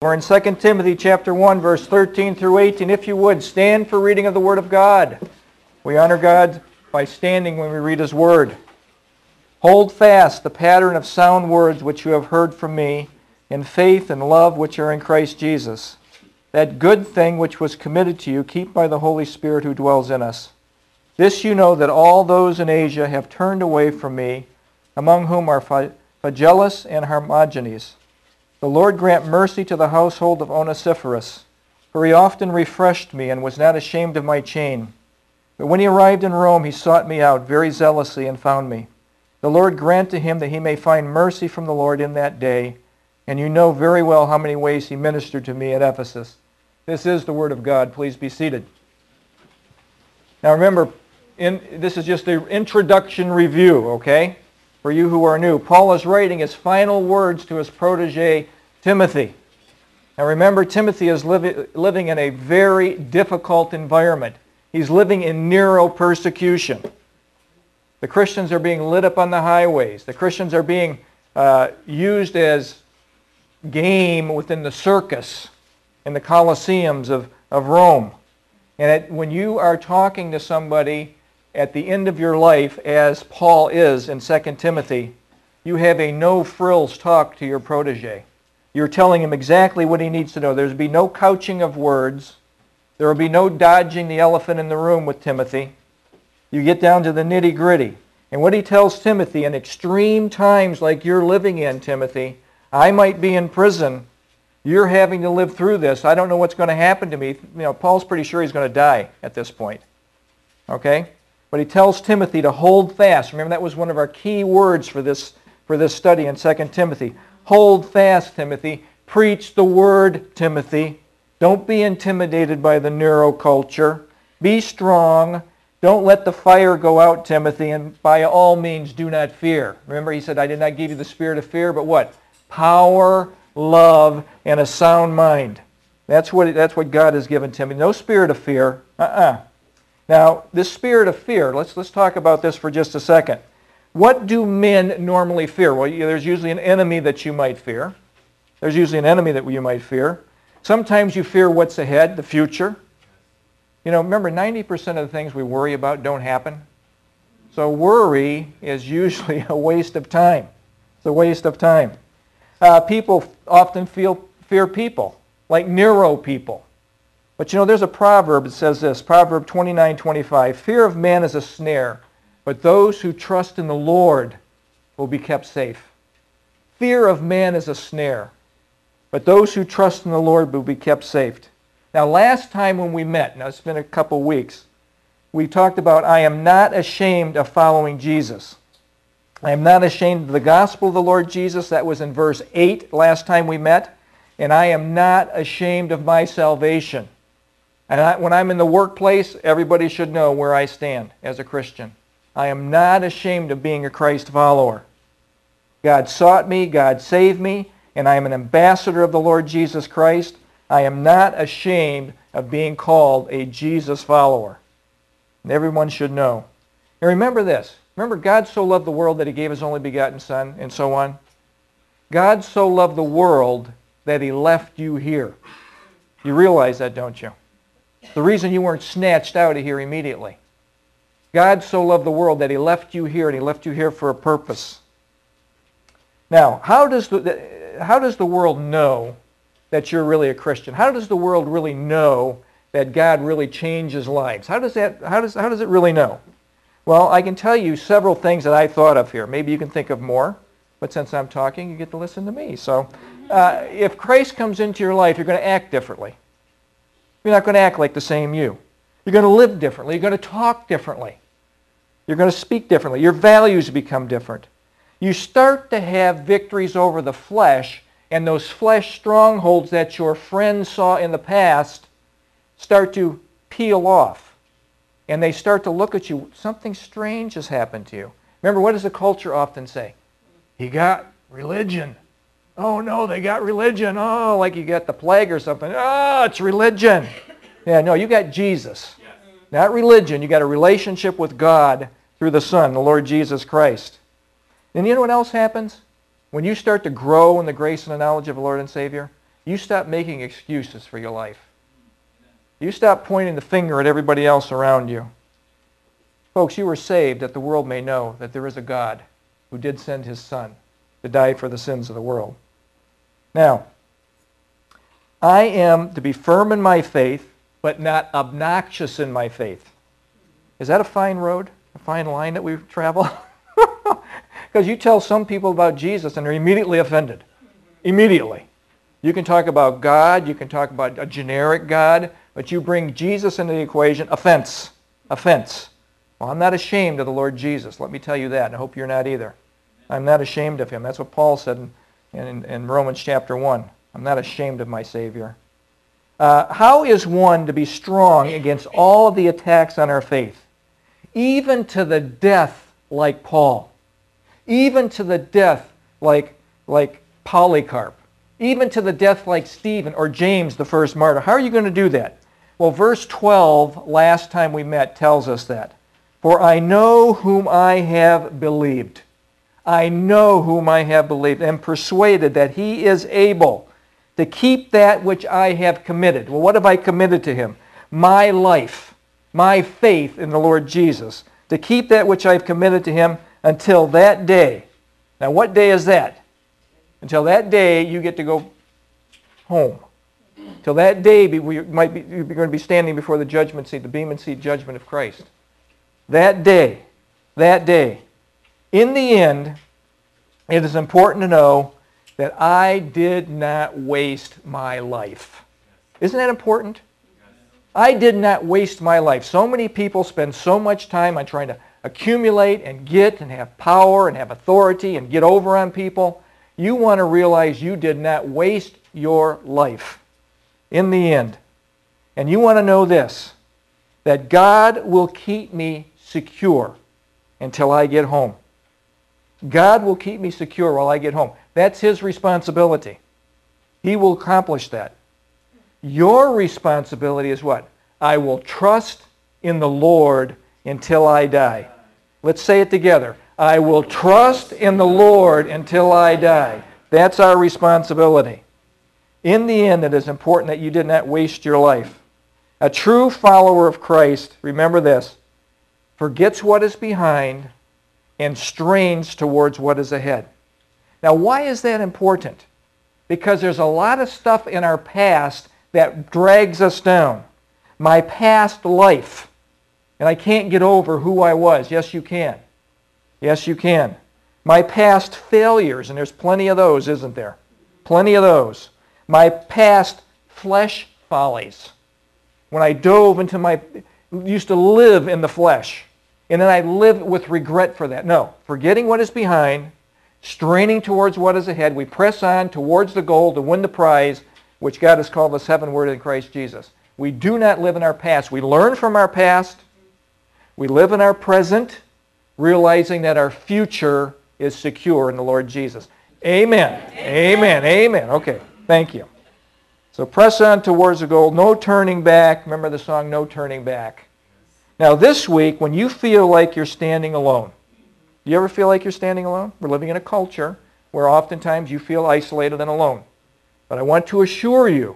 We're in 2 Timothy chapter 1, verse 13 through 18. If you would, stand for reading of the Word of God. We honor God by standing when we read His Word. Hold fast the pattern of sound words which you have heard from me, in faith and love which are in Christ Jesus. That good thing which was committed to you, keep by the Holy Spirit who dwells in us. This you know, that all those in Asia have turned away from me, among whom are Phygellus and Hermogenes. The Lord grant mercy to the household of Onesiphorus, for he often refreshed me and was not ashamed of my chain. But when he arrived in Rome, he sought me out very zealously and found me. The Lord grant to him that he may find mercy from the Lord in that day, and you know very well how many ways he ministered to me at Ephesus. This is the Word of God. Please be seated. Now remember, this is just the introduction review, okay? For you who are new, Paul is writing his final words to his protege, Timothy. Now remember, Timothy is living in a very difficult environment. He's living in Nero persecution. The Christians are being lit up on the highways. The Christians are being used as game within the circus in the Colosseums of Rome. And when you are talking to somebody at the end of your life, as Paul is in 2 Timothy, you have a no-frills talk to your protege. You're telling him exactly what he needs to know. There'll be no couching of words. There will be no dodging the elephant in the room with Timothy. You get down to the nitty-gritty. And what he tells Timothy, in extreme times like you're living in, Timothy, I might be in prison. You're having to live through this. I don't know what's going to happen to me. Paul's pretty sure he's going to die at this point. Okay? But he tells Timothy to hold fast. Remember, that was one of our key words for this study in 2 Timothy. Hold fast, Timothy. Preach the Word, Timothy. Don't be intimidated by the Nero culture. Be strong. Don't let the fire go out, Timothy, and by all means do not fear. Remember, he said, I did not give you the spirit of fear, but what? Power, love, and a sound mind. That's what God has given Timothy. No spirit of fear. Now, this spirit of fear, let's talk about this for just a second. What do men normally fear? Well, there's usually an enemy that you might fear. There's usually an enemy that you might fear. Sometimes you fear what's ahead, the future. Remember, 90% of the things we worry about don't happen. So worry is usually a waste of time. It's a waste of time. People often fear people, like Nero people. But there's a proverb that says this, Proverb 29:25, fear of man is a snare, but those who trust in the Lord will be kept safe. Fear of man is a snare, but those who trust in the Lord will be kept safe. Now, last time when we met, now it's been a couple weeks, we talked about I am not ashamed of following Jesus. I am not ashamed of the gospel of the Lord Jesus. That was in verse 8 last time we met. And I am not ashamed of my salvation. And when I'm in the workplace, everybody should know where I stand as a Christian. I am not ashamed of being a Christ follower. God sought me, God saved me, and I am an ambassador of the Lord Jesus Christ. I am not ashamed of being called a Jesus follower. And everyone should know. And remember this. Remember, God so loved the world that He gave His only begotten Son, and so on. God so loved the world that He left you here. You realize that, don't you? The reason you weren't snatched out of here immediately. God so loved the world that He left you here, and He left you here for a purpose. Now, how does the world know that you're really a Christian? How does the world really know that God really changes lives? How does it really know? Well, I can tell you several things that I thought of here. Maybe you can think of more, but since I'm talking, you get to listen to me. So, if Christ comes into your life, you're going to act differently. You're not going to act like the same you. You're going to live differently. You're going to talk differently. You're going to speak differently. Your values become different. You start to have victories over the flesh, and those flesh strongholds that your friends saw in the past start to peel off. And they start to look at you. Something strange has happened to you. Remember, what does the culture often say? He got religion. Oh no, they got religion. Oh, like you got the plague or something. Oh, it's religion. Yeah, no, you got Jesus. Yes. Not religion. You got a relationship with God through the Son, the Lord Jesus Christ. And you know what else happens? When you start to grow in the grace and the knowledge of the Lord and Savior, You stop making excuses for your life. You stop pointing the finger at everybody else around you. Folks, you were saved that the world may know that there is a God who did send his Son to die for the sins of the world. Now, I am to be firm in my faith, but not obnoxious in my faith. Is that a fine road? A fine line that we travel? Because you tell some people about Jesus and they're immediately offended. Immediately. You can talk about God, you can talk about a generic God, but you bring Jesus into the equation, offense. Offense. Well, I'm not ashamed of the Lord Jesus. Let me tell you that, and I hope you're not either. I'm not ashamed of him. That's what Paul said in Romans chapter 1. I'm not ashamed of my Savior. How is one to be strong against all of the attacks on our faith? Even to the death like Paul. Even to the death like Polycarp. Even to the death like Stephen or James, the first martyr. How are you going to do that? Well, verse 12, last time we met, tells us that. For I know whom I have believed. I know whom I have believed, and persuaded that he is able to keep that which I have committed. Well, what have I committed to him? My life, my faith in the Lord Jesus, to keep that which I've committed to him until that day. Now, what day is that? Until that day, you get to go home. Till that day, you're going to be standing before the judgment seat, the Bema Seat judgment of Christ. That day. In the end, it is important to know that I did not waste my life. Isn't that important? I did not waste my life. So many people spend so much time on trying to accumulate and get and have power and have authority and get over on people. You want to realize you did not waste your life in the end. And you want to know this, that God will keep me secure until I get home. God will keep me secure while I get home. That's his responsibility. He will accomplish that. Your responsibility is what? I will trust in the Lord until I die. Let's say it together. I will trust in the Lord until I die. That's our responsibility. In the end, it is important that you did not waste your life. A true follower of Christ, remember this, forgets what is behind and strains towards what is ahead. Now, why is that important? Because there's a lot of stuff in our past that drags us down. My past life. And I can't get over who I was. Yes, you can. Yes, you can. My past failures, and there's plenty of those, isn't there? Plenty of those. My past flesh follies. When I used to live in the flesh. And then I live with regret for that. No, forgetting what is behind, straining towards what is ahead, we press on towards the goal to win the prize, which God has called us heavenward in Christ Jesus. We do not live in our past. We learn from our past. We live in our present, realizing that our future is secure in the Lord Jesus. Amen. Amen. Amen. Okay, thank you. So press on towards the goal. No turning back. Remember the song, No Turning Back. Now this week, when you feel like you're standing alone, do you ever feel like you're standing alone? We're living in a culture where oftentimes you feel isolated and alone. But I want to assure you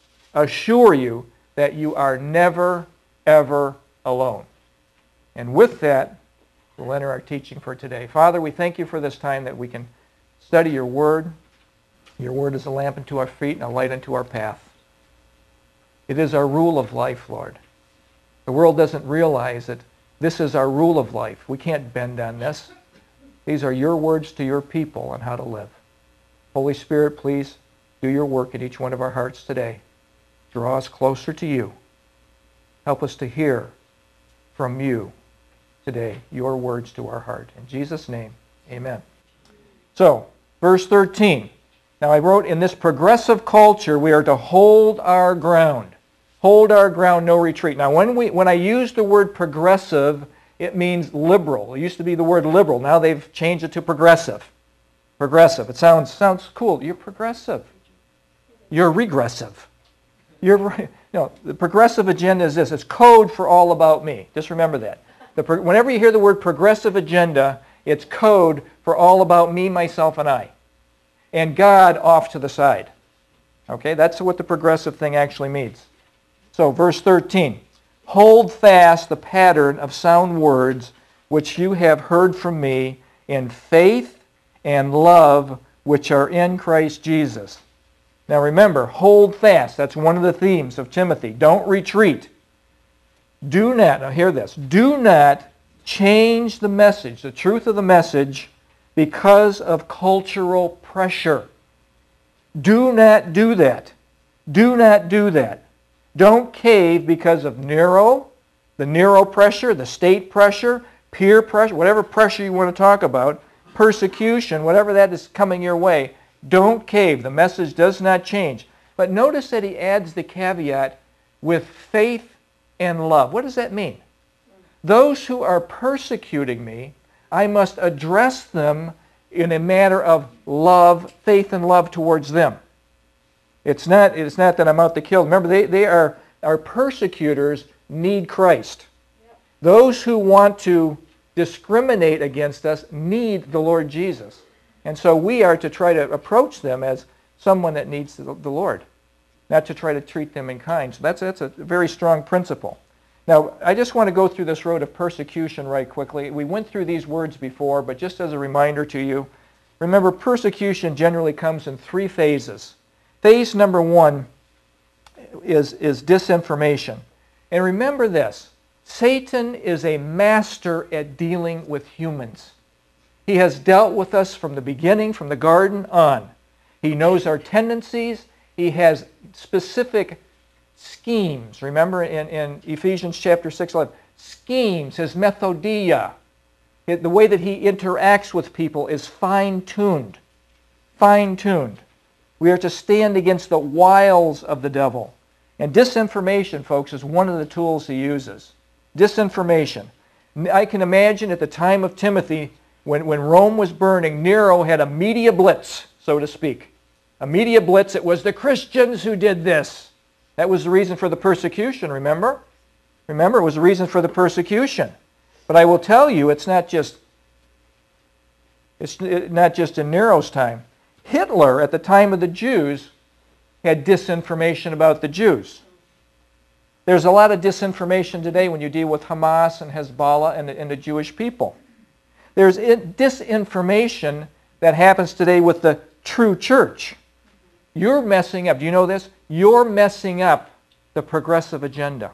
that you are never, ever alone. And with that, we'll enter our teaching for today. Father, we thank you for this time that we can study your word. Your word is a lamp unto our feet and a light unto our path. It is our rule of life, Lord. The world doesn't realize that this is our rule of life. We can't bend on this. These are your words to your people on how to live. Holy Spirit, please do your work in each one of our hearts today. Draw us closer to you. Help us to hear from you today, your words to our heart. In Jesus' name, amen. So, verse 13. Now I wrote, in this progressive culture, we are to hold our ground. Hold our ground, no retreat. Now, when I use the word progressive, it means liberal. It used to be the word liberal. Now they've changed it to progressive. Progressive. It sounds cool. You're progressive. You're regressive. The progressive agenda is this. It's code for all about me. Just remember that. Whenever you hear the word progressive agenda, it's code for all about me, myself, and I. And God off to the side. Okay, that's what the progressive thing actually means. So, verse 13. Hold fast the pattern of sound words which you have heard from me in faith and love which are in Christ Jesus. Now remember, hold fast. That's one of the themes of Timothy. Don't retreat. Do not, now hear this, do not change the message, the truth of the message, because of cultural pressure. Do not do that. Do not do that. Don't cave because of Nero, the Nero pressure, the state pressure, peer pressure, whatever pressure you want to talk about, persecution, whatever that is coming your way. Don't cave. The message does not change. But notice that he adds the caveat with faith and love. What does that mean? Those who are persecuting me, I must address them in a matter of love, faith and love towards them. It's not that I'm out to kill. Remember, they are our persecutors need Christ. Yep. Those who want to discriminate against us need the Lord Jesus. And so we are to try to approach them as someone that needs the Lord, not to try to treat them in kind. So that's a very strong principle. Now, I just want to go through this road of persecution right quickly. We went through these words before, but just as a reminder to you, remember, persecution generally comes in three phases. Phase number one is disinformation. And remember this, Satan is a master at dealing with humans. He has dealt with us from the beginning, from the garden on. He knows our tendencies. He has specific schemes. Remember in Ephesians chapter 6:11, schemes, his methodia. The way that he interacts with people is fine-tuned. Fine-tuned. We are to stand against the wiles of the devil. And disinformation, folks, is one of the tools he uses. Disinformation. I can imagine at the time of Timothy, when Rome was burning, Nero had a media blitz, so to speak. A media blitz. It was the Christians who did this. That was the reason for the persecution, remember? Remember, it was the reason for the persecution. But I will tell you, it's not just in Nero's time. Hitler, at the time of the Jews, had disinformation about the Jews. There's a lot of disinformation today when you deal with Hamas and Hezbollah and the Jewish people. There's disinformation that happens today with the true church. You're messing up. Do you know this? You're messing up the progressive agenda.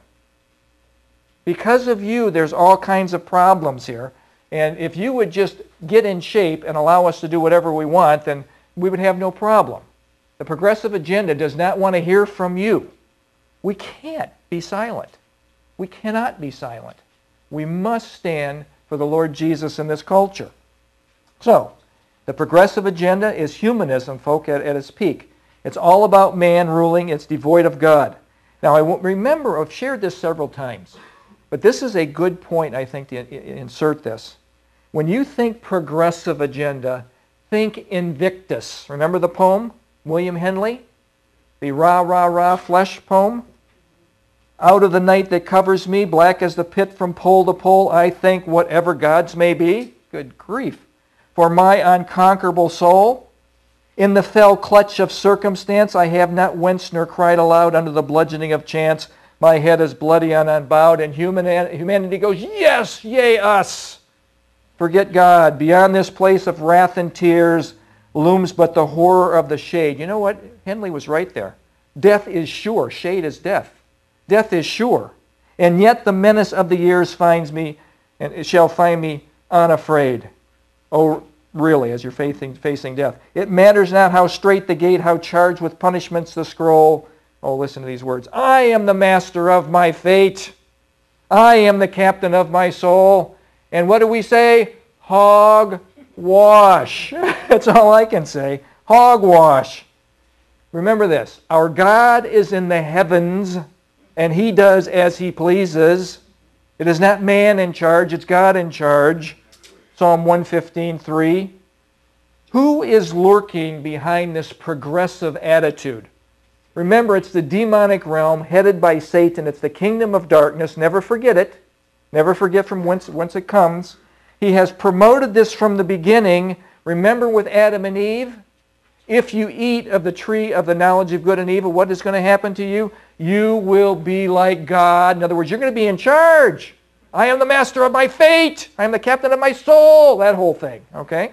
Because of you, there's all kinds of problems here. And if you would just get in shape and allow us to do whatever we want, then we would have no problem. The progressive agenda does not want to hear from you. We can't be silent. We cannot be silent. We must stand for the Lord Jesus in this culture. So, the progressive agenda is humanism, folk, at its peak. It's all about man ruling. It's devoid of God. Now, I remember, I've shared this several times, but this is a good point, I think, to insert this. When you think progressive agenda, think Invictus. Remember the poem, William Henley? The rah, rah, rah flesh poem? Out of the night that covers me, black as the pit from pole to pole, I think whatever gods may be. Good grief. For my unconquerable soul, in the fell clutch of circumstance, I have not winced nor cried aloud under the bludgeoning of chance. My head is bloody and unbowed, and humanity goes, yes, yea, us. Forget God. Beyond this place of wrath and tears looms but the horror of the shade. You know what? Henley was right there. Death is sure. Shade is death. Death is sure. And yet the menace of the years finds me, and it shall find me unafraid. Oh, really, as you're facing death. It matters not how straight the gate, how charged with punishments the scroll. Oh, listen to these words. I am the master of my fate. I am the captain of my soul. And what do we say? Hogwash. That's all I can say. Hogwash. Remember this. Our God is in the heavens, and He does as He pleases. It is not man in charge, it's God in charge. Psalm 115:3. Who is lurking behind this progressive attitude? Remember, it's the demonic realm headed by Satan. It's the kingdom of darkness. Never forget it. Never forget from whence it comes. He has promoted this from the beginning. Remember with Adam and Eve? if you eat of the tree of the knowledge of good and evil, what is going to happen to you? You will be like God. In other words, you're going to be in charge. I am the master of my fate. I am the captain of my soul. That whole thing, okay?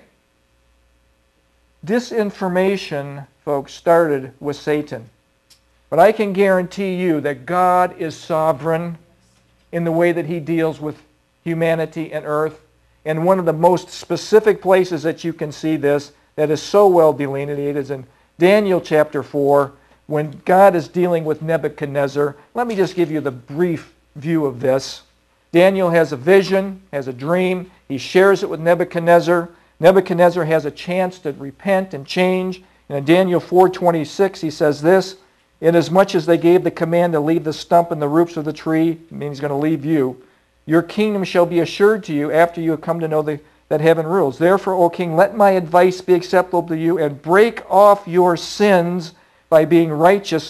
Disinformation, folks, started with Satan. But I can guarantee you that God is sovereign in the way that he deals with humanity and earth. And one of the most specific places that you can see this that is so well delineated is in Daniel chapter 4, when God is dealing with Nebuchadnezzar. Let me just give you the brief view of this. Daniel has a vision, has a dream. He shares it with Nebuchadnezzar. Nebuchadnezzar has a chance to repent and change. And in Daniel 4:26, he says this, inasmuch as they gave the command to leave the stump and the roots of the tree, it means he's going to leave you, your kingdom shall be assured to you after you have come to know that heaven rules. Therefore, O king, let my advice be acceptable to you, and break off your sins by being righteous.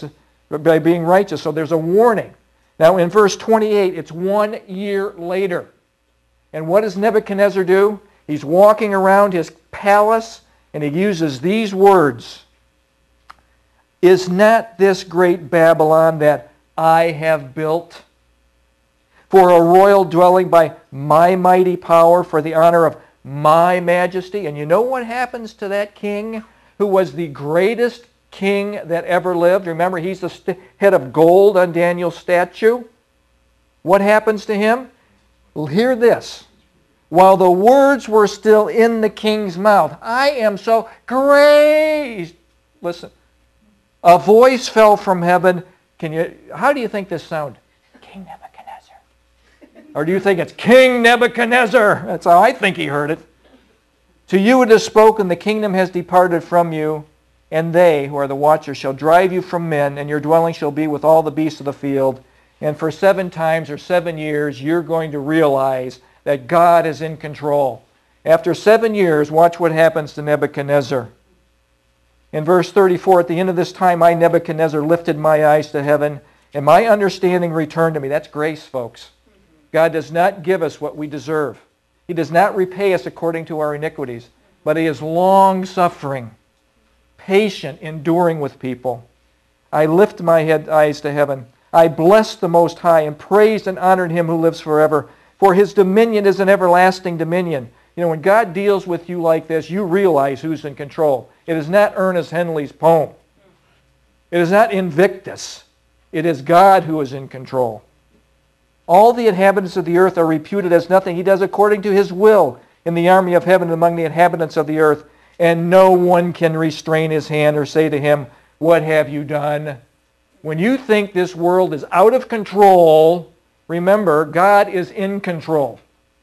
So there's a warning. Now in verse 28, it's 1 year later. And what does Nebuchadnezzar do? He's walking around his palace, and he uses these words. Is not this great Babylon that I have built for a royal dwelling by my mighty power, for the honor of my majesty? And you know what happens to that king who was the greatest king that ever lived? Remember, he's the head of gold on Daniel's statue. What happens to him? Well, hear this. While the words were still in the king's mouth, I am so great. Listen. A voice fell from heaven. How do you think this sounded? King Nebuchadnezzar. Or do you think it's King Nebuchadnezzar? That's how I think he heard it. To you it is spoken, the kingdom has departed from you, and they, who are the watchers, shall drive you from men, and your dwelling shall be with all the beasts of the field. And for 7 times or 7 years, you're going to realize that God is in control. After 7 years, watch what happens to Nebuchadnezzar. In verse 34, at the end of this time, I, Nebuchadnezzar, lifted my eyes to heaven, and my understanding returned to me. That's grace, folks. God does not give us what we deserve. He does not repay us according to our iniquities, but he is long-suffering, patient, enduring with people. I lift my eyes to heaven. I blessed the Most High and praised and honored him who lives forever, for his dominion is an everlasting dominion. You know, when God deals with you like this, you realize who's in control. It is not Ernest Henley's poem. It is not Invictus. It is God who is in control. All the inhabitants of the earth are reputed as nothing. He does according to his will in the army of heaven among the inhabitants of the earth, and no one can restrain his hand or say to him, what have you done? When you think this world is out of control, remember, God is in control.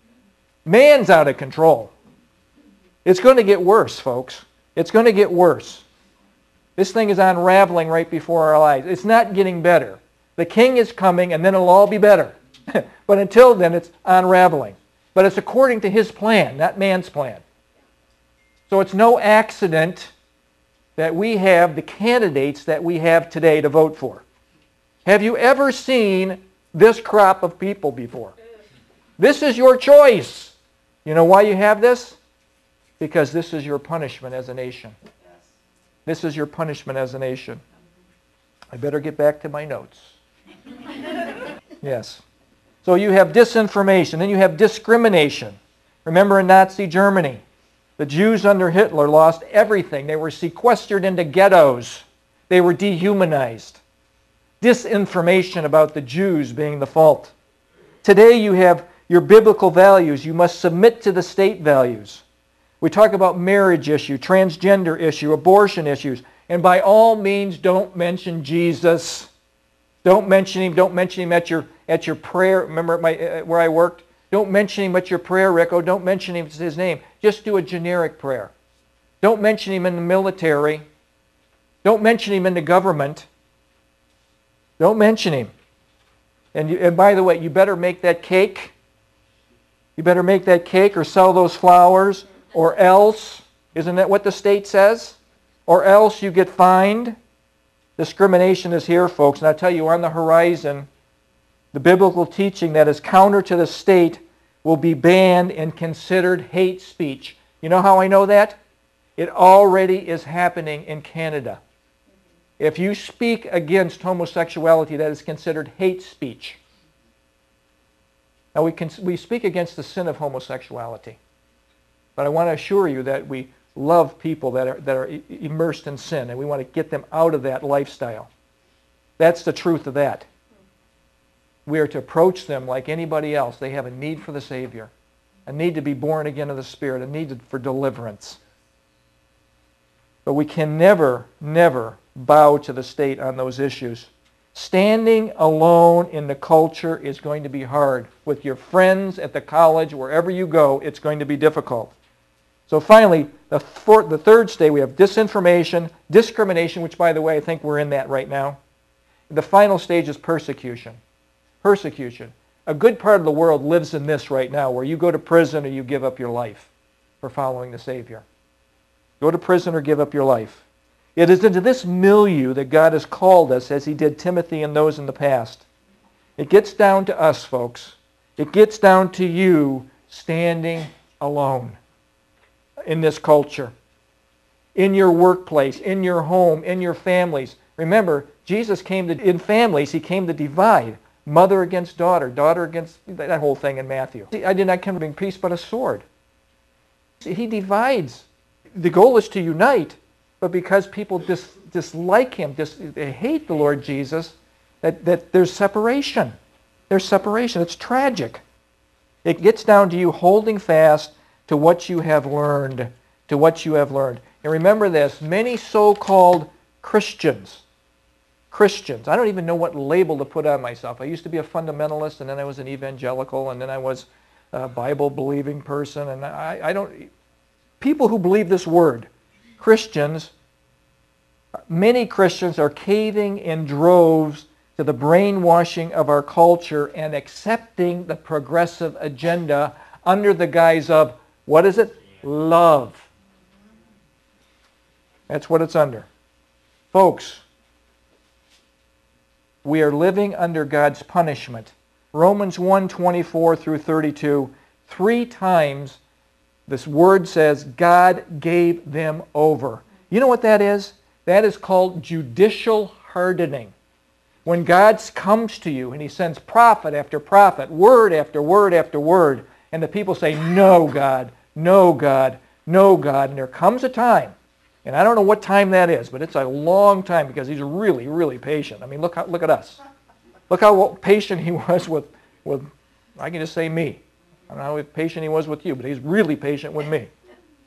Man's out of control. It's going to get worse, folks. It's going to get worse. This thing is unraveling right before our eyes. It's not getting better. The king is coming, and then it'll all be better. But until then, it's unraveling. But it's according to his plan, not man's plan. So it's no accident that we have the candidates that we have today to vote for. Have you ever seen this crop of people before? This is your choice. You know why you have this? Because this is your punishment as a nation. This is your punishment as a nation. I better get back to my notes. Yes. So you have disinformation, then you have discrimination. Remember in Nazi Germany, the Jews under Hitler lost everything. They were sequestered into ghettos. They were dehumanized. Disinformation about the Jews being the fault. Today you have your biblical values. You must submit to the state values. We talk about marriage issue, transgender issue, abortion issues. And by all means, don't mention Jesus. Don't mention him. Don't mention him at your prayer. Remember where I worked? Don't mention him at your prayer, Rico. Don't mention his name. Just do a generic prayer. Don't mention him in the military. Don't mention him in the government. Don't mention him. And by the way, you better make that cake. You better make that cake or sell those flowers, or else, isn't that what the state says? Or else you get fined. Discrimination is here, folks. And I tell you, on the horizon, the biblical teaching that is counter to the state will be banned and considered hate speech. You know how I know that? It already is happening in Canada. If you speak against homosexuality, that is considered hate speech. Now, we speak against the sin of homosexuality. But I want to assure you that we love people that are immersed in sin, and we want to get them out of that lifestyle. That's the truth of that. We are to approach them like anybody else. They have a need for the Savior, a need to be born again of the Spirit, a need for deliverance. But we can never, never bow to the state on those issues. Standing alone in the culture is going to be hard. With your friends at the college, wherever you go, it's going to be difficult. So finally, the third stage, we have disinformation, discrimination, which, by the way, I think we're in that right now. The final stage is persecution. Persecution. A good part of the world lives in this right now, where you go to prison or you give up your life for following the Savior. Go to prison or give up your life. It is into this milieu that God has called us, as He did Timothy and those in the past. It gets down to us, folks. It gets down to you standing alone in this culture, in your workplace, in your home, in your families. Remember, Jesus came to, in families, He came to divide. Mother against daughter, daughter against, that whole thing in Matthew. I did not come to bring peace but a sword. He divides. The goal is to unite, but because people dislike Him, they hate the Lord Jesus, that there's separation. There's separation. It's tragic. It gets down to you holding fast to what you have learned, to what you have learned. And remember this, many so-called Christians, I don't even know what label to put on myself. I used to be a fundamentalist, and then I was an evangelical, and then I was a Bible-believing person, and I don't... People who believe this word, Christians, many Christians are caving in droves to the brainwashing of our culture and accepting the progressive agenda under the guise of, what is it? Love. That's what it's under. Folks, we are living under God's punishment. Romans 1:24 through 32, 3 times this word says God gave them over. You know what that is? That is called judicial hardening. When God comes to you and He sends prophet after prophet, word after word after word, and the people say, no, God, no, God, no, God. And there comes a time, and I don't know what time that is, but it's a long time because He's really, really patient. I mean, look at us. Look how patient He was with, I can just say me. I don't know how patient He was with you, but He's really patient with me.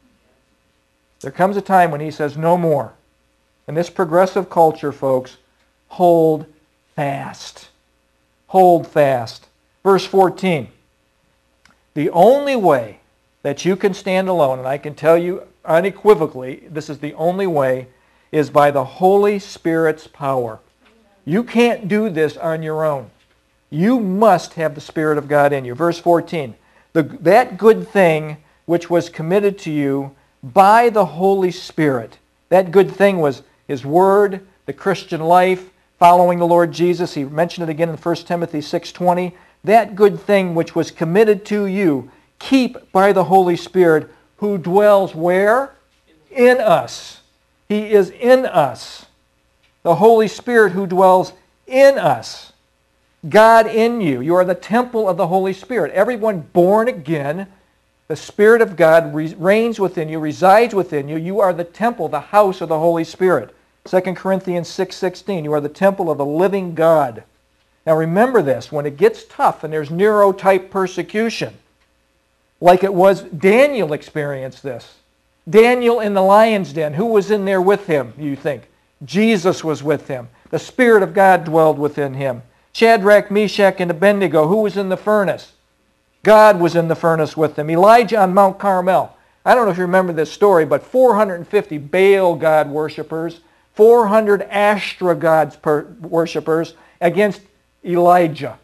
There comes a time when He says, no more. In this progressive culture, folks, hold fast. Hold fast. Verse 14. The only way that you can stand alone, and I can tell you unequivocally, this is the only way, is by the Holy Spirit's power. You can't do this on your own. You must have the Spirit of God in you. Verse 14. That good thing which was committed to you by the Holy Spirit. That good thing was His Word, the Christian life, following the Lord Jesus. He mentioned it again in 1 Timothy 6:20. That good thing which was committed to you, keep by the Holy Spirit, who dwells where? In us. He is in us. The Holy Spirit who dwells in us. God in you. You are the temple of the Holy Spirit. Everyone born again, the Spirit of God reigns within you, resides within you. You are the temple, the house of the Holy Spirit. 2 Corinthians 6:16, you are the temple of the living God. Now remember this, when it gets tough and there's Nero-type persecution, like it was, Daniel experienced this. Daniel in the lion's den, who was in there with him, you think? Jesus was with him. The Spirit of God dwelled within him. Shadrach, Meshach, and Abednego, who was in the furnace? God was in the furnace with them. Elijah on Mount Carmel. I don't know if you remember this story, but 450 Baal God worshippers, 400 Ashtoreth gods worshippers against Elijah.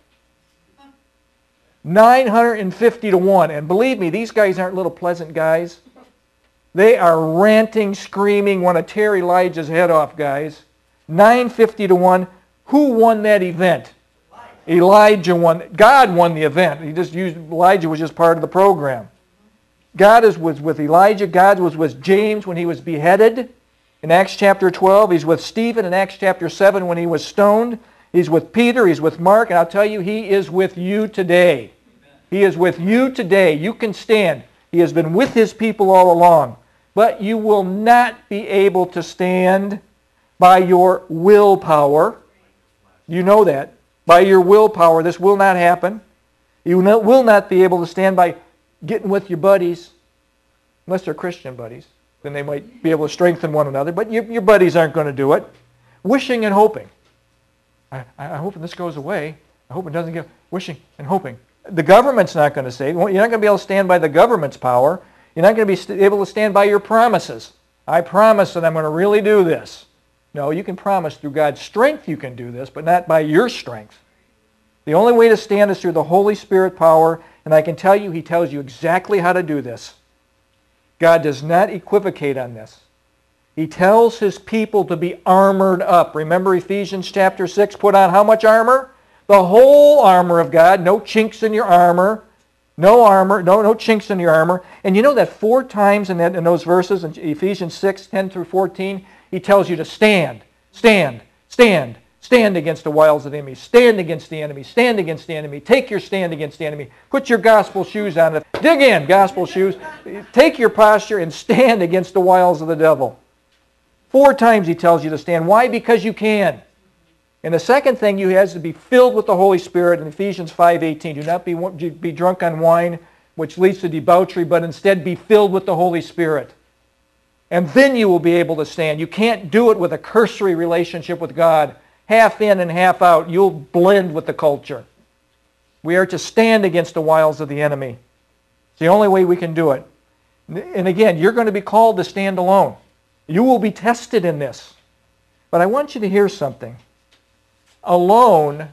950 to 1. And believe me, these guys aren't little pleasant guys. They are ranting, screaming, want to tear Elijah's head off, guys. 950 to 1. Who won that event? Elijah won. God won the event. He just used, Elijah was just part of the program. God was with Elijah. God was with James when he was beheaded in Acts chapter 12. He's with Stephen in Acts chapter 7 when he was stoned. He's with Peter. He's with Mark. And I'll tell you, he is with you today. He is with you today. You can stand. He has been with his people all along. But you will not be able to stand by your willpower. You know that. By your willpower, this will not happen. You will not be able to stand by getting with your buddies, unless they're Christian buddies. Then they might be able to strengthen one another. But your buddies aren't going to do it. Wishing and hoping. I hope this goes away. I hope it doesn't get... Wishing and hoping. The government's not going to save. You're not going to be able to stand by the government's power. You're not going to be able to stand by your promises. I promise that I'm going to really do this. No, you can promise through God's strength you can do this, but not by your strength. The only way to stand is through the Holy Spirit power, and I can tell you, he tells you exactly how to do this. God does not equivocate on this. He tells his people to be armored up. Remember Ephesians chapter 6, put on how much armor? The whole armor of God, no chinks in your armor. No armor, no chinks in your armor. And you know that 4 times in those verses, in Ephesians 6, 10 through 14, he tells you to stand, stand, stand, stand against the wiles of the enemy, stand against the enemy, stand against the enemy, take your stand against the enemy, put your gospel shoes on, dig in, gospel shoes, take your posture and stand against the wiles of the devil. 4 times he tells you to stand. Why? Because you can. And the second thing, you have to be filled with the Holy Spirit in Ephesians 5:18. Do not be drunk on wine, which leads to debauchery, but instead be filled with the Holy Spirit. And then you will be able to stand. You can't do it with a cursory relationship with God, half in and half out. You'll blend with the culture. We are to stand against the wiles of the enemy. It's the only way we can do it. And again, you're going to be called to stand alone. You will be tested in this. But I want you to hear something. Alone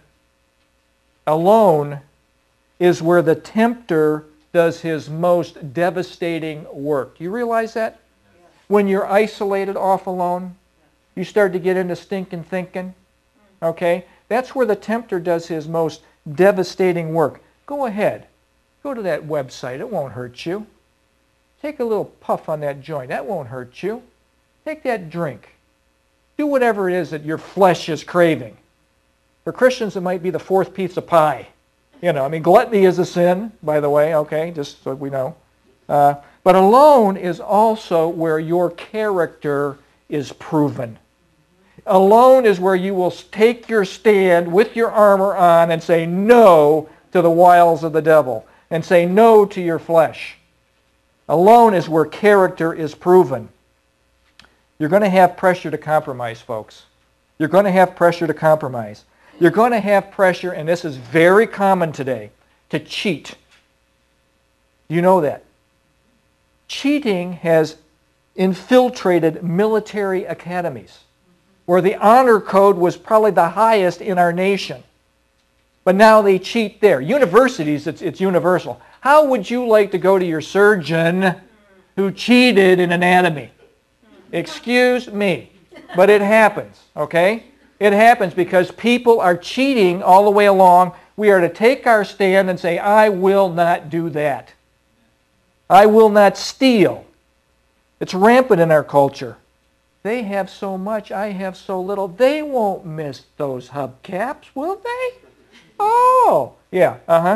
is where the tempter does his most devastating work. Do you realize that? Yes. When you're isolated off alone, you start to get into stinking thinking. Okay? That's where the tempter does his most devastating work. Go ahead. Go to that website. It won't hurt you. Take a little puff on that joint. That won't hurt you. Take that drink. Do whatever it is that your flesh is craving. For Christians, it might be the 4th pizza pie. Gluttony is a sin, by the way, okay, just so we know. But alone is also where your character is proven. Alone is where you will take your stand with your armor on and say no to the wiles of the devil and say no to your flesh. Alone is where character is proven. You're going to have pressure to compromise, folks. You're going to have pressure to compromise. You're going to have pressure, and this is very common today, to cheat. You know that. Cheating has infiltrated military academies, where the honor code was probably the highest in our nation. But now they cheat there. Universities, it's universal. How would you like to go to your surgeon who cheated in anatomy? Excuse me, but it happens, okay? It happens because people are cheating all the way along. We are to take our stand and say, I will not do that. I will not steal. It's rampant in our culture. They have so much, I have so little. They won't miss those hubcaps, will they? Oh, yeah,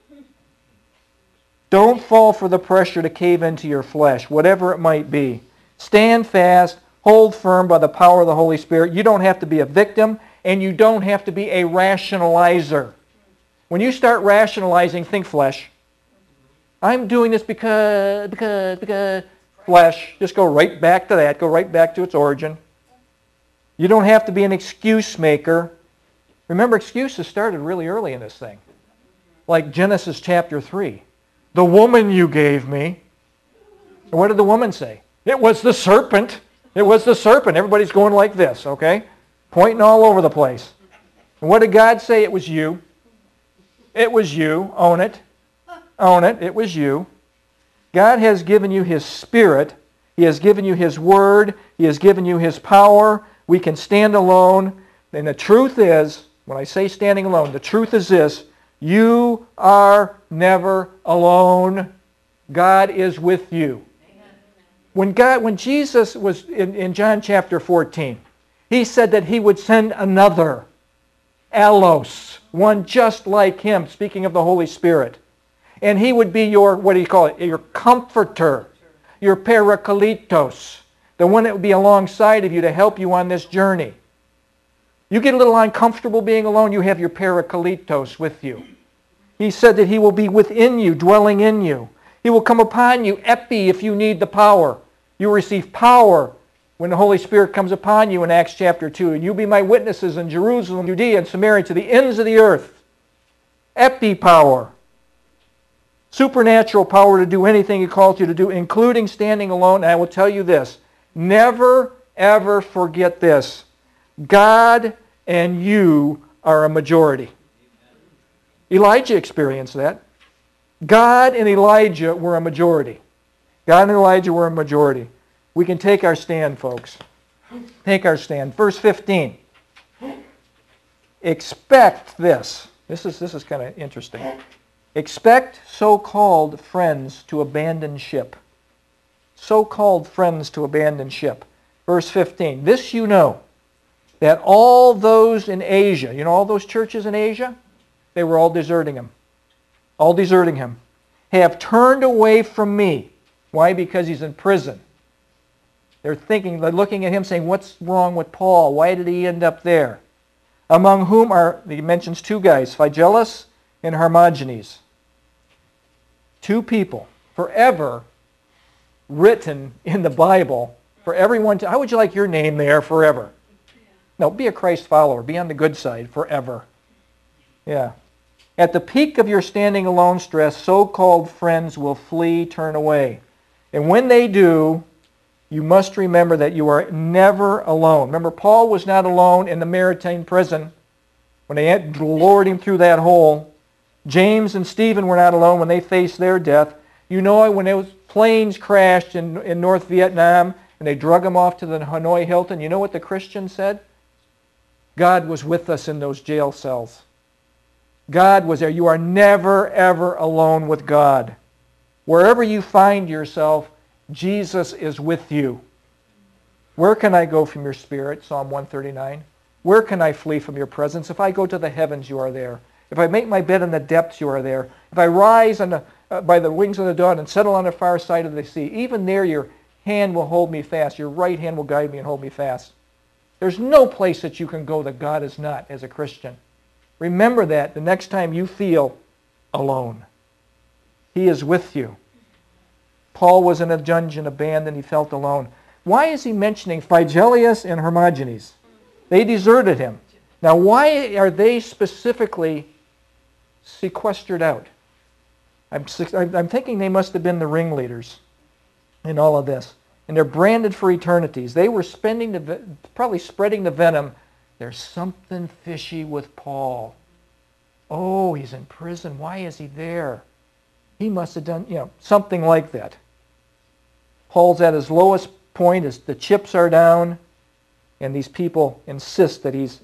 Don't fall for the pressure to cave into your flesh, whatever it might be. Stand fast. Hold firm by the power of the Holy Spirit. You don't have to be a victim, and you don't have to be a rationalizer. When you start rationalizing, think flesh. I'm doing this because flesh. Just go right back to that. Go right back to its origin. You don't have to be an excuse maker. Remember, excuses started really early in this thing. Like Genesis chapter 3. The woman you gave me. And what did the woman say? It was the serpent. It was the serpent. Everybody's going like this, okay? Pointing all over the place. And what did God say? It was you. It was you. Own it. Own it. It was you. God has given you His Spirit. He has given you His Word. He has given you His power. We can stand alone. And the truth is, when I say standing alone, the truth is this: you are never alone. God is with you. When Jesus was in John chapter 14, he said that he would send another, allos, one just like him, speaking of the Holy Spirit. And he would be your, what do you call it, your comforter, your parakletos, the one that would be alongside of you to help you on this journey. You get a little uncomfortable being alone, you have your parakletos with you. He said that he will be within you, dwelling in you. He will come upon you, epi, if you need the power. You receive power when the Holy Spirit comes upon you in Acts chapter 2. And you'll be my witnesses in Jerusalem, Judea, and Samaria, to the ends of the earth. Epi power. Supernatural power to do anything He calls you to do, including standing alone. And I will tell you this, never, ever forget this. God and you are a majority. Elijah experienced that. God and Elijah were a majority. God and Elijah were a majority. We can take our stand, folks. Take our stand. Verse 15. Expect this. This is kind of interesting. Expect so-called friends to abandon ship. So-called friends to abandon ship. Verse 15. This you know, that all those in Asia, you know all those churches in Asia? They were all deserting Him. All deserting Him. Have turned away from me. Why? Because he's in prison. They're looking at him saying, what's wrong with Paul? Why did he end up there? Among whom are, he mentions two guys, Phygelus and Hermogenes. Two people, forever written in the Bible, for everyone to, how would you like your name there forever? No, be a Christ follower. Be on the good side forever. Yeah. At the peak of your standing alone stress, so-called friends will flee, turn away. And when they do, you must remember that you are never alone. Remember, Paul was not alone in the Mamertine prison when they had lowered him through that hole. James and Stephen were not alone when they faced their death. You know, when those planes crashed in North Vietnam and they drug them off to the Hanoi Hilton, you know what the Christians said? God was with us in those jail cells. God was there. You are never, ever alone with God. Wherever you find yourself, Jesus is with you. Where can I go from your spirit? Psalm 139. Where can I flee from your presence? If I go to the heavens, you are there. If I make my bed in the depths, you are there. If I rise by the wings of the dawn and settle on the far side of the sea, even there your hand will hold me fast. Your right hand will guide me and hold me fast. There's no place that you can go that God is not as a Christian. Remember that the next time you feel alone. He is with you. Paul was in a dungeon, abandoned. He felt alone. Why is he mentioning Phygelus and Hermogenes? They deserted him. Now, why are they specifically sequestered out? I'm thinking they must have been the ringleaders in all of this. And they're branded for eternities. They were probably spreading the venom. There's something fishy with Paul. Oh, he's in prison. Why is he there? He must have done, something like that. Paul's at his lowest point as the chips are down, and these people insist that he's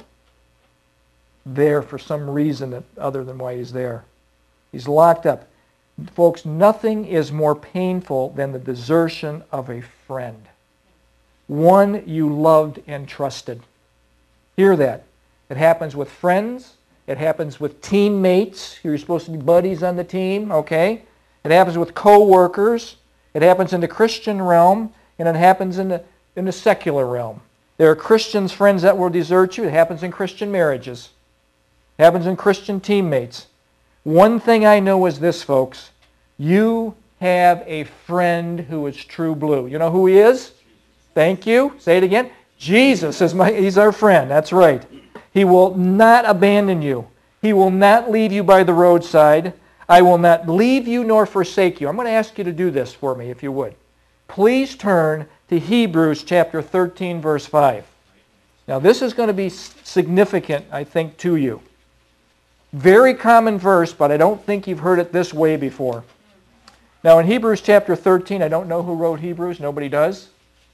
there for some reason other than why he's there. He's locked up. Folks, nothing is more painful than the desertion of a friend. One you loved and trusted. Hear that. It happens with friends. It happens with teammates. You're supposed to be buddies on the team, okay? It happens with co-workers. It happens in the Christian realm, and it happens in the secular realm. There are Christians, friends that will desert you. It happens in Christian marriages. It happens in Christian teammates. One thing I know is this, folks. You have a friend who is true blue. You know who he is? Thank you. Say it again. Jesus is he's our friend. That's right. He will not abandon you. He will not leave you by the roadside. I will not leave you nor forsake you. I'm going to ask you to do this for me, if you would. Please turn to Hebrews chapter 13, verse 5. Now, this is going to be significant, I think, to you. Very common verse, but I don't think you've heard it this way before. Now, in Hebrews chapter 13, I don't know who wrote Hebrews. Nobody does.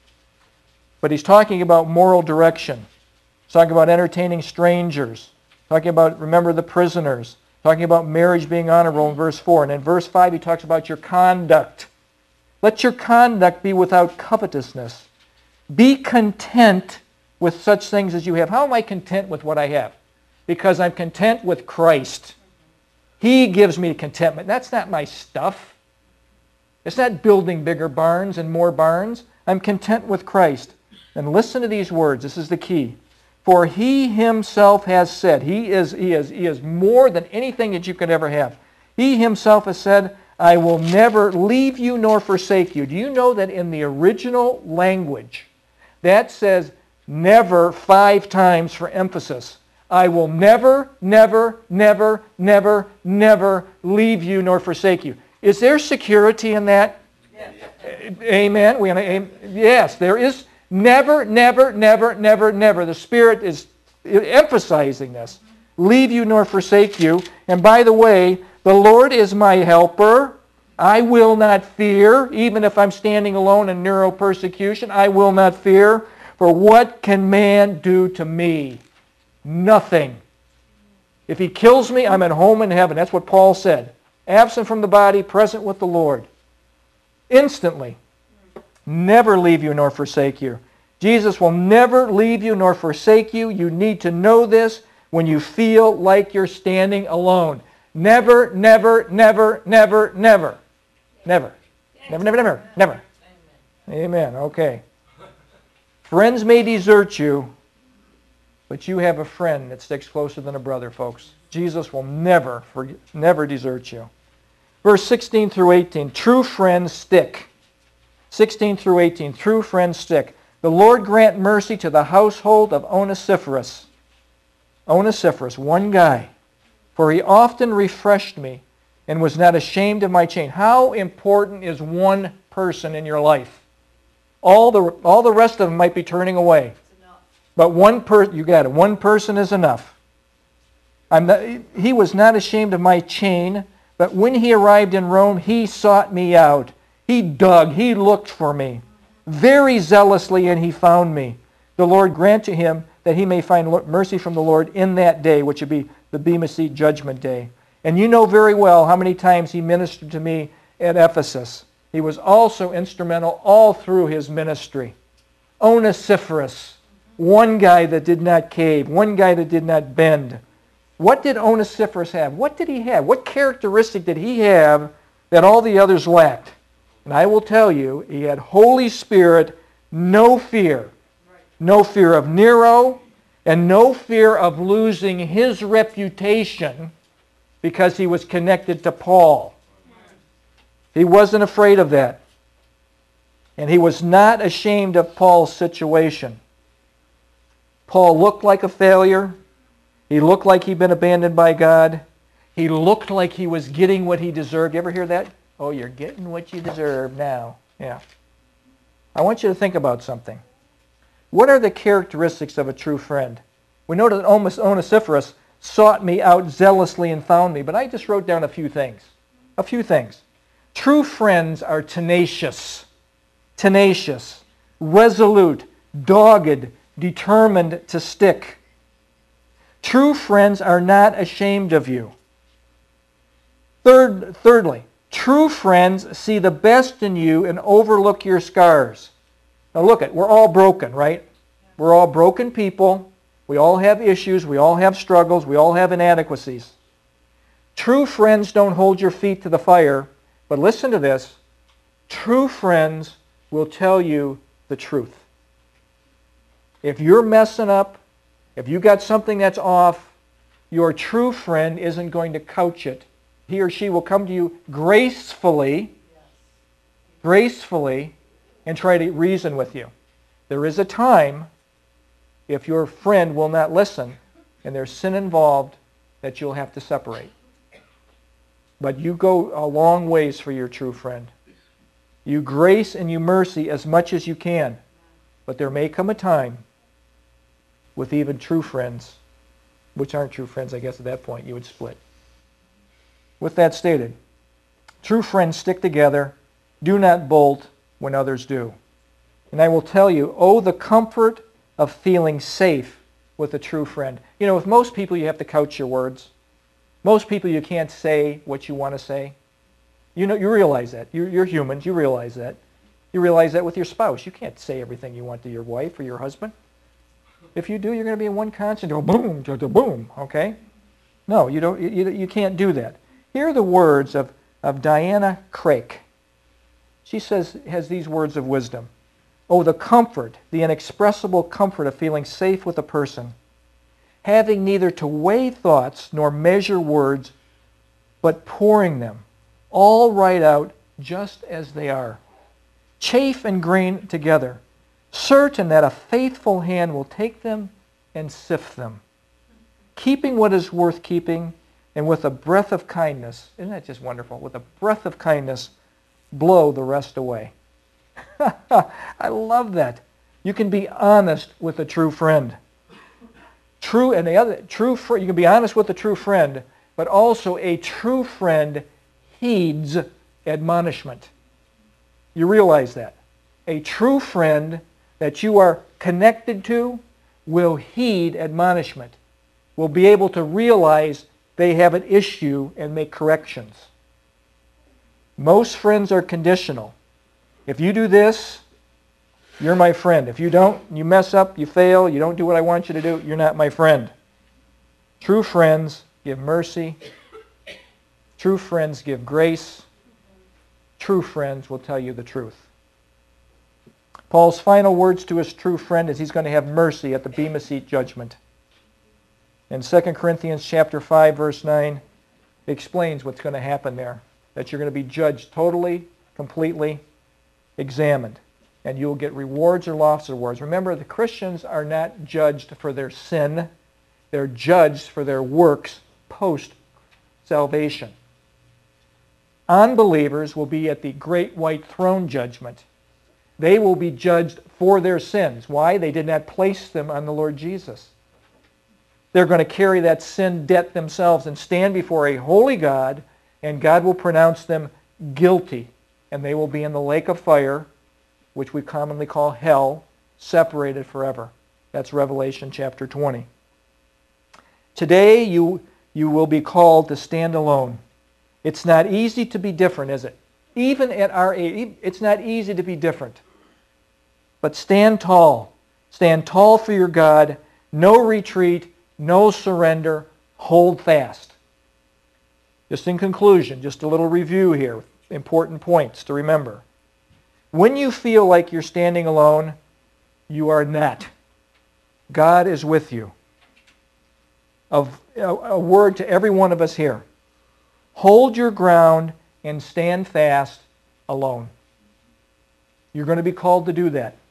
But he's talking about moral direction. He's talking about entertaining strangers. Talking about remember the prisoners. talking about marriage being honorable in verse 4. And in verse 5 he talks about your conduct. Let your conduct be without covetousness. Be content with such things as you have. How am I content with what I have? Because I'm content with Christ. He gives me contentment. That's not my stuff. It's not building bigger barns and more barns. I'm content with Christ. And listen to these words. This is the key. For he himself has said, he is more than anything that you could ever have. He himself has said, I will never leave you nor forsake you. Do you know that in the original language, that says never 5 times for emphasis? I will never, never, never, never, never leave you nor forsake you. Is there security in that? Yes. Amen. Yes, there is. Never, never, never, never, never. The Spirit is emphasizing this. Leave you nor forsake you. And by the way, the Lord is my helper. I will not fear. Even if I'm standing alone in narrow persecution, I will not fear. For what can man do to me? Nothing. If he kills me, I'm at home in heaven. That's what Paul said. Absent from the body, present with the Lord. Instantly. Never leave you nor forsake you. Jesus will never leave you nor forsake you. You need to know this when you feel like you're standing alone. Never, never, never, never, never. Never. Never, never, never, never. Amen. Okay. Friends may desert you, but you have a friend that sticks closer than a brother, folks. Jesus will never desert you. Verse 16 through 18. True friends stick. 16 through 18, true friends stick. The Lord grant mercy to the household of Onesiphorus. Onesiphorus, one guy. For he often refreshed me and was not ashamed of my chain. How important is one person in your life? All the rest of them might be turning away. But one person, you got it, one person is enough. He was not ashamed of my chain, but when he arrived in Rome, he sought me out. He dug, he looked for me very zealously, and he found me. The Lord grant to him that he may find mercy from the Lord in that day, which would be the Bema Seat Judgment Day. And you know very well how many times he ministered to me at Ephesus. He was also instrumental all through his ministry. Onesiphorus, one guy that did not cave, one guy that did not bend. What did Onesiphorus have? What did he have? What characteristic did he have that all the others lacked? And I will tell you, he had Holy Spirit, no fear. No fear of Nero, and no fear of losing his reputation because he was connected to Paul. He wasn't afraid of that. And he was not ashamed of Paul's situation. Paul looked like a failure. He looked like he'd been abandoned by God. He looked like he was getting what he deserved. You ever hear that? Oh, you're getting what you deserve now. Yeah. I want you to think about something. What are the characteristics of a true friend? We know that Onesiphorus sought me out zealously and found me, but I just wrote down a few things. A few things. True friends are tenacious, resolute, dogged, determined to stick. True friends are not ashamed of you. Thirdly, true friends see the best in you and overlook your scars. Now look we're all broken, right? We're all broken people. We all have issues. We all have struggles. We all have inadequacies. True friends don't hold your feet to the fire, but listen to this. True friends will tell you the truth. If you're messing up, if you got something that's off, your true friend isn't going to couch it. He or she will come to you gracefully, and try to reason with you. There is a time, if your friend will not listen, and there's sin involved, that you'll have to separate. But you go a long ways for your true friend. You grace and you mercy as much as you can. But there may come a time with even true friends, which aren't true friends, I guess at that point, you would split. With that stated, true friends stick together, do not bolt when others do. And I will tell you, oh, the comfort of feeling safe with a true friend. You know, with most people, you have to couch your words. Most people, you can't say what you want to say. You know, you realize that. You're humans. You realize that. You realize that with your spouse. You can't say everything you want to your wife or your husband. If you do, you're going to be in one constant, go boom, boom, okay? No, you don't. You can't do that. Here are the words of Diana Craik. She has these words of wisdom. Oh, the comfort, the inexpressible comfort of feeling safe with a person, having neither to weigh thoughts nor measure words, but pouring them all right out just as they are. Chaff and grain together, certain that a faithful hand will take them and sift them, keeping what is worth keeping, and with a breath of kindness, isn't that just wonderful? With a breath of kindness, blow the rest away. I love that. You can be honest with a true friend. You can be honest with a true friend, but also a true friend heeds admonishment. You realize that. A true friend that you are connected to will heed admonishment, will be able to realize they have an issue and make corrections. Most friends are conditional. If you do this, you're my friend. If you don't, you mess up, you fail, you don't do what I want you to do, you're not my friend. True friends give mercy. True friends give grace. True friends will tell you the truth. Paul's final words to his true friend is he's going to have mercy at the Bema Seat judgment. In 2 Corinthians chapter 5, verse 9, it explains what's going to happen there. That you're going to be judged totally, completely, examined. And you'll get rewards or loss rewards. Remember, the Christians are not judged for their sin. They're judged for their works post-salvation. Unbelievers will be at the great white throne judgment. They will be judged for their sins. Why? They did not place them on the Lord Jesus. They're going to carry that sin debt themselves and stand before a holy God, and God will pronounce them guilty. And they will be in the lake of fire, which we commonly call hell, separated forever. That's Revelation chapter 20. Today you will be called to stand alone. It's not easy to be different, is it? Even at our age, it's not easy to be different. But stand tall. Stand tall for your God. No retreat, no surrender. Hold fast. Just in conclusion, just a little review here. Important points to remember. When you feel like you're standing alone, you are not. God is with you. A word to every one of us here. Hold your ground and stand fast alone. You're going to be called to do that.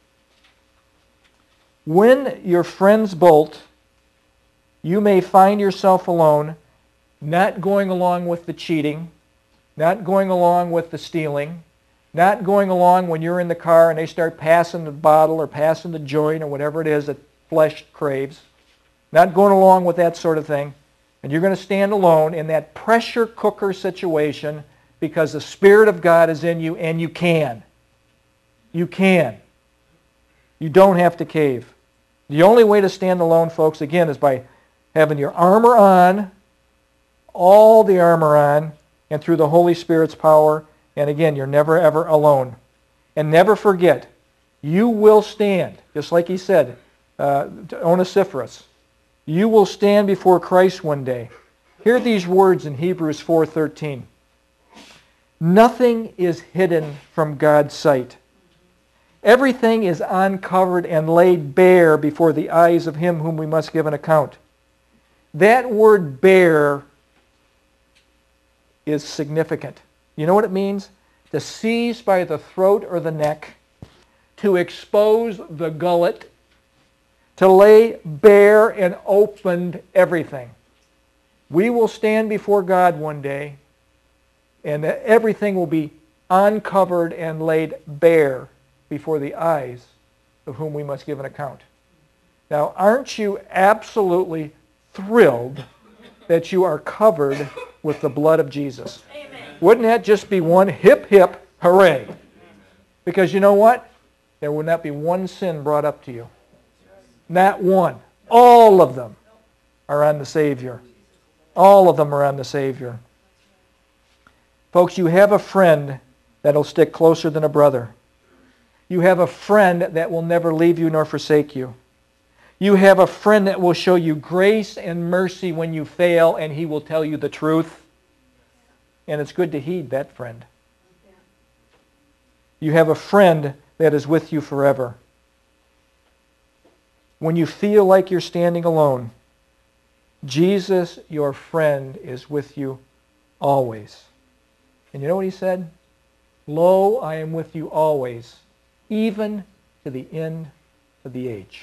When your friends bolt, you may find yourself alone, not going along with the cheating, not going along with the stealing, not going along when you're in the car and they start passing the bottle or passing the joint or whatever it is that flesh craves. Not going along with that sort of thing. And you're going to stand alone in that pressure cooker situation because the Spirit of God is in you and you can. You can. You don't have to cave. The only way to stand alone, folks, again, is by having your armor on, all the armor on, and through the Holy Spirit's power. And again, you're never, ever alone. And never forget, you will stand, just like he said to Onesiphorus. You will stand before Christ one day. Hear these words in Hebrews 4:13. Nothing is hidden from God's sight. Everything is uncovered and laid bare before the eyes of him whom we must give an account. That word bare is significant. You know what it means? To seize by the throat or the neck, to expose the gullet, to lay bare and opened everything. We will stand before God one day, and everything will be uncovered and laid bare before the eyes of whom we must give an account. Now, aren't you absolutely thrilled that you are covered with the blood of Jesus? Amen. Wouldn't that just be one hip, hip, hooray? Because you know what? There will not be one sin brought up to you. Not one. All of them are on the Savior. All of them are on the Savior. Folks, you have a friend that'll stick closer than a brother. You have a friend that will never leave you nor forsake you. You have a friend that will show you grace and mercy when you fail, and he will tell you the truth. And it's good to heed that friend. You have a friend that is with you forever. When you feel like you're standing alone, Jesus, your friend, is with you always. And you know what he said? Lo, I am with you always, even to the end of the age.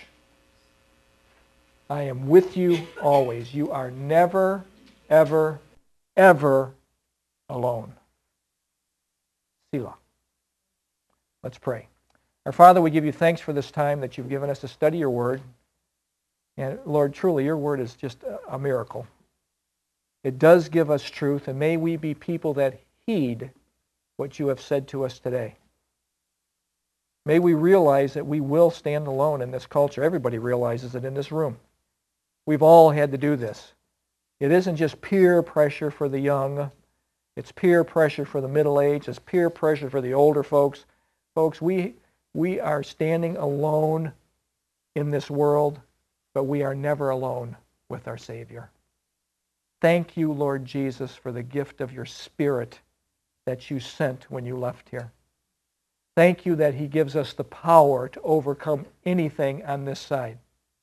I am with you always. You are never, ever, ever alone. Selah. Let's pray. Our Father, we give you thanks for this time that you've given us to study your word. And Lord, truly, your word is just a miracle. It does give us truth, and may we be people that heed what you have said to us today. May we realize that we will stand alone in this culture. Everybody realizes it in this room. We've all had to do this. It isn't just peer pressure for the young. It's peer pressure for the middle-aged. It's peer pressure for the older folks. Folks, we are standing alone in this world, but we are never alone with our Savior. Thank you, Lord Jesus, for the gift of your Spirit that you sent when you left here. Thank you that he gives us the power to overcome anything on this side.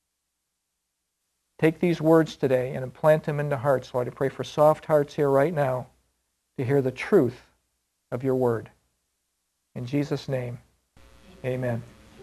Take these words today and implant them into hearts. Lord, I pray for soft hearts here right now to hear the truth of your word. In Jesus' name, amen.